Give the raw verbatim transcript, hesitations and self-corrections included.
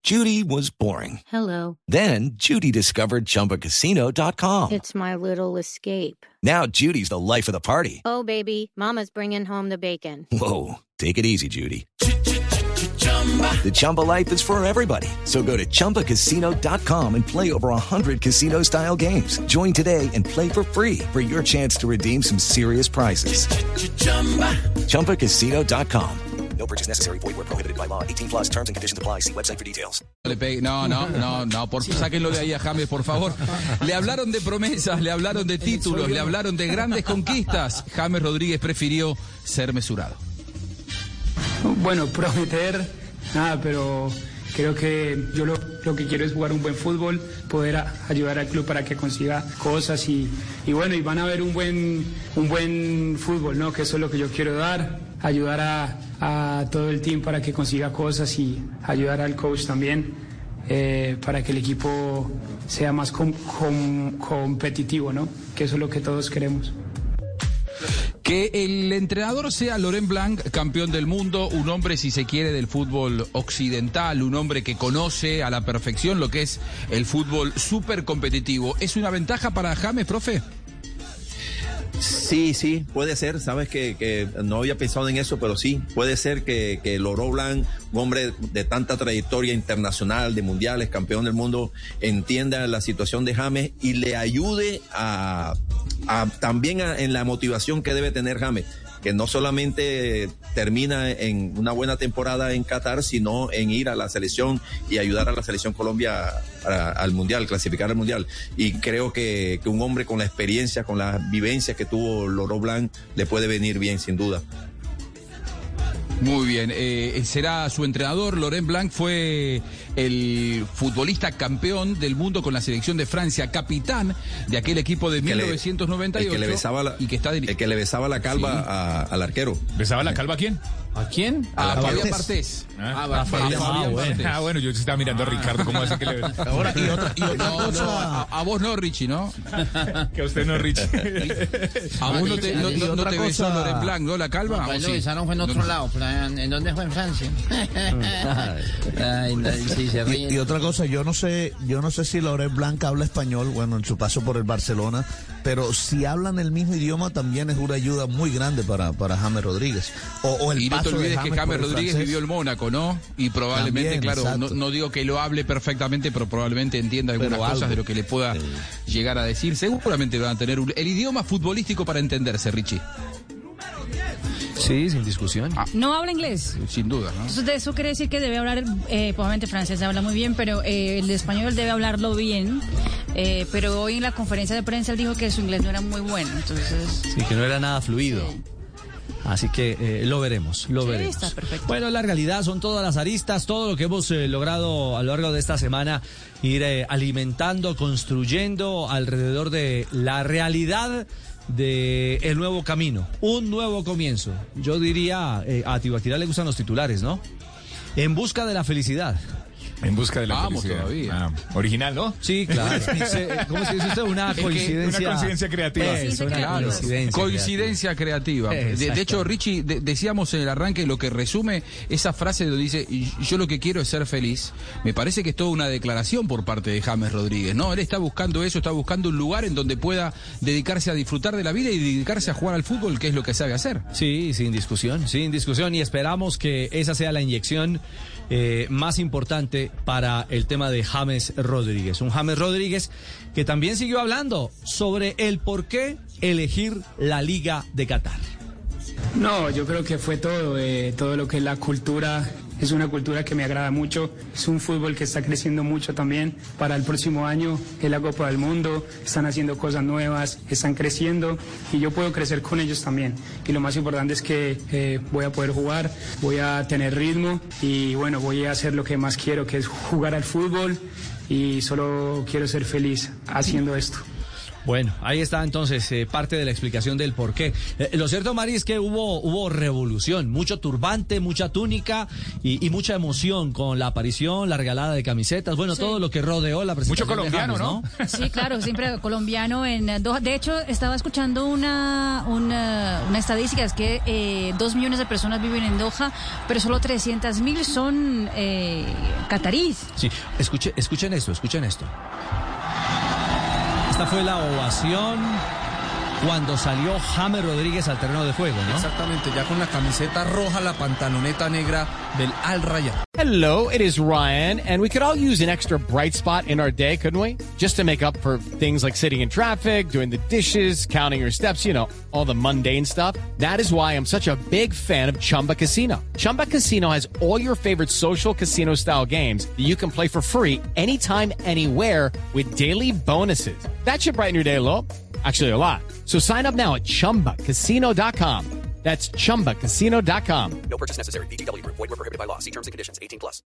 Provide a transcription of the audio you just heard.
Judy was boring. Hello. Then Judy discovered Chumba Casino dot com. It's my little escape. Now Judy's the life of the party. Oh, baby, mama's bringing home the bacon. Whoa, take it easy, Judy. The Chumba life is for everybody. So go to Chumba Casino dot com and play over one hundred casino-style games. Join today and play for free for your chance to redeem some serious prizes. Chumba Casino dot com. No purchase necessary. Void where prohibited by law. eighteen plus terms and conditions apply. See website for details. No, no, no, no, por, sáquenlo de ahí a James, por favor. Le hablaron de promesas, le hablaron de títulos, le hablaron de grandes conquistas. James Rodríguez prefirió ser mesurado. Bueno, prometer, nada, pero creo que yo lo, lo que quiero es jugar un buen fútbol, poder a, ayudar al club para que consiga cosas y, y bueno, y van a ver un buen, un buen fútbol, ¿no? Que eso es lo que yo quiero dar, ayudar a, a todo el team para que consiga cosas y ayudar al coach también eh, para que el equipo sea más com, com, competitivo, ¿no? Que eso es lo que todos queremos. Que el entrenador sea Laurent Blanc, campeón del mundo, un hombre, si se quiere, del fútbol occidental, un hombre que conoce a la perfección lo que es el fútbol súper competitivo. ¿Es una ventaja para James, profe? Sí, sí, puede ser, sabes que, que no había pensado en eso, pero sí, puede ser que, que Laurent Blanc, un hombre de tanta trayectoria internacional, de mundiales, campeón del mundo, entienda la situación de James y le ayude a, a también a, en la motivación que debe tener James, que no solamente termina en una buena temporada en Qatar, sino en ir a la selección y ayudar a la selección Colombia a, al Mundial, clasificar al Mundial. Y creo que, que un hombre con la experiencia, con las vivencias que tuvo Laurent Blanc, le puede venir bien, sin duda. Muy bien, eh, será su entrenador. Laurent Blanc fue el futbolista campeón del mundo con la selección de Francia, capitán de aquel equipo de mil novecientos noventa y ocho. El que le besaba la, y que está el que le besaba la calva sí. a, al arquero. ¿Besaba la calva a quién? ¿A quién? A, a Fabián Bartés. Ah, ah, Fabián ah, bueno. ah, bueno, yo estaba mirando a Ricardo, ¿cómo hace que le Ahora, y otra, y otra no, cosa... no, a, a vos no, Richie, ¿no? Que a usted no, Richie. A vos no te, no, no, no te besó cosa... Laurent Blanc, ¿no? La calva. No, pues sí. Lo besaron fue en otro no, lado. ¿En, ¿En dónde fue? En Francia. Ay, no, sí, se ríe. Y, y otra cosa, yo no sé, yo no sé si Laurent Blanc habla español, bueno, en su paso por el Barcelona, pero si hablan el mismo idioma también es una ayuda muy grande para, para James Rodríguez. O, o el y no paso te olvides de James que James Rodríguez francés. vivió en Mónaco, ¿no? Y probablemente, también, claro, no, no digo que lo hable perfectamente, pero probablemente entienda algunas pero cosas algo. de lo que le pueda sí. llegar a decir. Seguramente van a tener un, el idioma futbolístico para entenderse, Richie. Sí, sin discusión. Ah. ¿No habla inglés? Sin duda, ¿no? Entonces, eso quiere decir que debe hablar, eh, probablemente francés habla muy bien, pero eh, el español debe hablarlo bien. Eh, pero hoy en la conferencia de prensa él dijo que su inglés no era muy bueno, entonces... Sí, que no era nada fluido. Sí. Así que eh, lo veremos, lo sí, veremos. Está perfecto. Bueno, la realidad son todas las aristas, todo lo que hemos eh, logrado a lo largo de esta semana, ir eh, alimentando, construyendo alrededor de la realidad de el nuevo camino, un nuevo comienzo. Yo diría, eh, a Tibaquirá le gustan los titulares, ¿no? En busca de la felicidad. En busca de la Vamos felicidad. Todavía. Ah, original, ¿no? Sí, claro. ¿Cómo se dice usted? Una coincidencia. Una coincidencia creativa. Es una claro. coincidencia, coincidencia creativa. creativa. De, de hecho, Richie, de, decíamos en el arranque lo que resume esa frase donde dice, yo lo que quiero es ser feliz. Me parece que es toda una declaración por parte de James Rodríguez, ¿no? Él está buscando eso, está buscando un lugar en donde pueda dedicarse a disfrutar de la vida y dedicarse a jugar al fútbol, que es lo que sabe hacer. Sí, sin discusión, sin discusión. Y esperamos que esa sea la inyección eh, más importante para el tema de James Rodríguez. Un James Rodríguez que también siguió hablando sobre el por qué elegir la Liga de Qatar. No, yo creo que fue todo, eh, todo lo que es la cultura. Es una cultura que me agrada mucho, es un fútbol que está creciendo mucho también. Para el próximo año es la Copa del Mundo, están haciendo cosas nuevas, están creciendo y yo puedo crecer con ellos también. Y lo más importante es que eh, voy a poder jugar, voy a tener ritmo y bueno, voy a hacer lo que más quiero, que es jugar al fútbol y solo quiero ser feliz haciendo esto. Bueno, ahí está entonces eh, parte de la explicación del por qué. Eh, lo cierto, Mari, es que hubo, hubo revolución, mucho turbante, mucha túnica y, y mucha emoción con la aparición, la regalada de camisetas, bueno, sí. todo lo que rodeó la presentación. Mucho colombiano, de James, ¿no? Sí, claro, siempre colombiano en Doha. De hecho, estaba escuchando una, una, una estadística, es que eh, dos millones de personas viven en Doha, pero solo trescientas mil son eh, cataríes. Sí, escuche, escuchen esto, escuchen esto. Esta fue la ovación cuando salió James Rodríguez al terreno de juego, ¿no? Exactamente, ya con la camiseta roja, la pantaloneta negra del Al Rayyan. Hello, it is Ryan, and we could all use an extra bright spot in our day, couldn't we? Just to make up for things like sitting in traffic, doing the dishes, counting your steps, you know, all the mundane stuff. That is why I'm such a big fan of Chumba Casino. Chumba Casino has all your favorite social casino-style games that you can play for free anytime, anywhere with daily bonuses. That should brighten your day a little. Actually, a lot. So sign up now at chumba casino dot com. That's chumba casino dot com. No purchase necessary. V G W Group. Void where prohibited by law. See terms and conditions. eighteen plus.